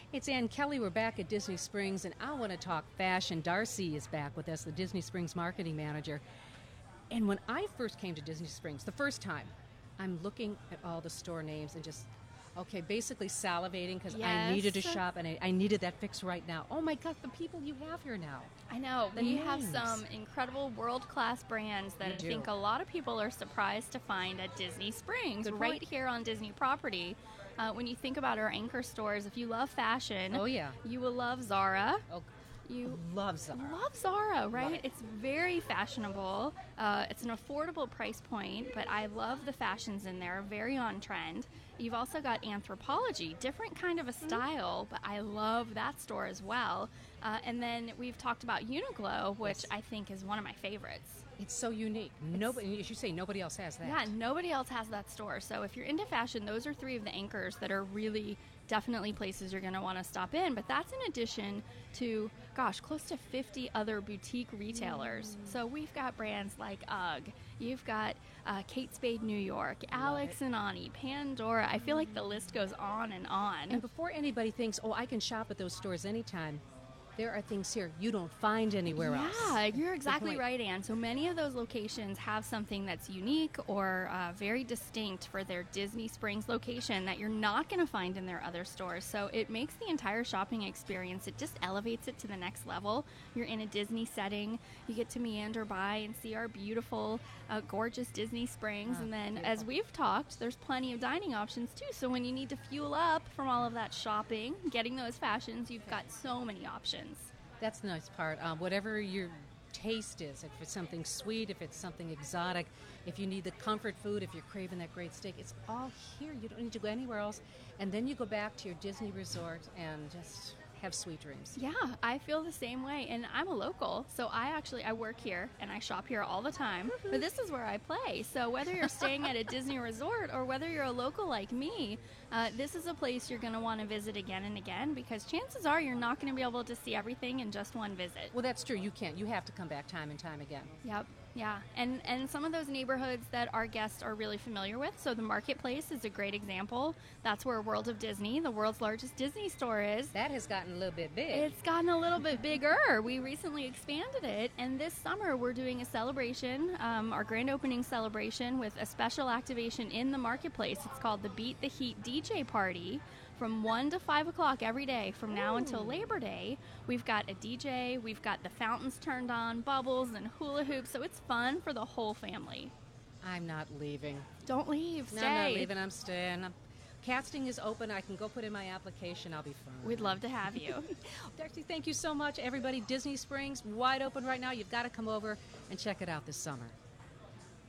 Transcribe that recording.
It's Ann Kelly. We're back at Disney Springs, and I want to talk fashion. Darcy is back with us, the Disney Springs marketing manager. And when I first came to Disney Springs, the first time, I'm looking at all the store names and just, basically salivating because I needed to shop and I needed that fix right now. Oh my God, the people you have here now. I know. You have some incredible world-class brands that I think a lot of people are surprised to find at Disney Springs, right here on Disney property. When you think about our anchor stores, if you love fashion, you will love Zara. You love Zara. Love Zara, right? It's very fashionable. It's an affordable price point, but I love the fashions in there, very on trend. You've also got Anthropologie, different kind of a style, but I love that store as well. And then we've talked about Uniqlo, which I think is one of my favorites. It's so unique. Nobody, as you say, nobody else has that. Yeah, nobody else has that store. So if you're into fashion, those are three of the anchors that are really definitely places you're going to want to stop in. But that's in addition to, close to 50 other boutique retailers. So we've got brands like UGG. You've got Kate Spade New York, Alex and Ani, Pandora. I feel like the list goes on and on. And before anybody thinks, I can shop at those stores anytime, there are things here you don't find anywhere else. Yeah, you're exactly right, Ann. So many of those locations have something that's unique or very distinct for their Disney Springs location that you're not going to find in their other stores. So it makes the entire shopping experience, it just elevates it to the next level. You're in a Disney setting. You get to meander by and see our beautiful, gorgeous Disney Springs. And then, as we've talked, there's plenty of dining options, too. So when you need to fuel up from all of that shopping, getting those fashions, you've got so many options. That's the nice part. Whatever your taste is, if it's something sweet, if it's something exotic, if you need the comfort food, if you're craving that great steak, it's all here. You don't need to go anywhere else. And then you go back to your Disney resort and just have sweet dreams. Yeah, I feel the same way. And I'm a local, so I work here and I shop here all the time. But this is where I play. So whether you're staying at a Disney resort or whether you're a local like me, this is a place you're going to want to visit again and again because chances are you're not going to be able to see everything in just one visit. Well, that's true. You can't. You have to come back time and time again. Yep. Yeah, and some of those neighborhoods that our guests are really familiar with. So the Marketplace is a great example. That's where World of Disney, the world's largest Disney store, is. That has gotten a little bit big. It's gotten a little bit bigger. We recently expanded it, and this summer we're doing a celebration, our grand opening celebration with a special activation in the Marketplace. It's called the Beat the Heat DJ Party. From 1 to 5 o'clock every day from now until Labor Day, we've got a DJ, we've got the fountains turned on, bubbles and hula hoops, so it's fun for the whole family. I'm not leaving. Don't leave. Stay. No, I'm not leaving. I'm staying. Casting is open. I can go put in my application. I'll be fine. We'd love to have you. Darcy, thank you so much. Everybody, Disney Springs, wide open right now. You've got to come over and check it out this summer.